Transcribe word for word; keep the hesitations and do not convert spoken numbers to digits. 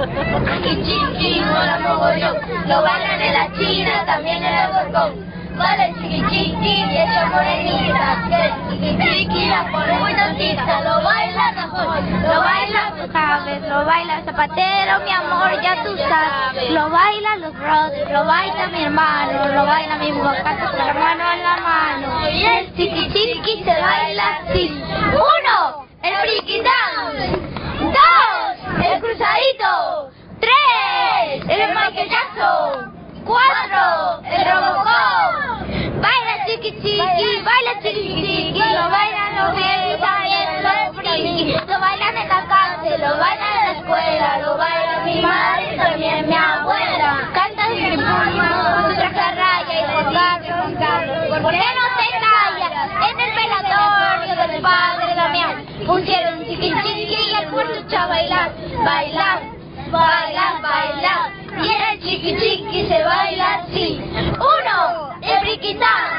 Chiqui chiqui, mola mogollón, lo bailan en la China, también en el Borgón. Vale, chiqui chiqui, y ella morenita, que chiqui chiqui, la pone muy tontita, lo baila mejor, lo baila, tú sabes, lo baila el zapatero, mi amor, ya tú sabes, lo bailan los brothers, lo baila mi hermano, lo baila mi bocata con la mano en la mano, y el chiqui chiqui se baila así. Uno, el friki dance. Dos, el cruzadito. Tres, el Michael Jackson. Cuatro, el Robocop. Baila chiqui chiqui, baila chiqui chiqui, lo bailan los bien y también los frikis, lo bailan en la cárcel, lo bailan en la escuela, lo baila mi madre y también mi abuela. Canta sin pulmón, su traje a raya y Juan Carlos, Juan Carlos, ¿por qué no te callas? En el velatorio del padre Damián pusieron chiqui chiqui y el puerto a bailar, bailar, bailar, bailar. Y el chiqui chiqui se baila así. Uno, el friki dance.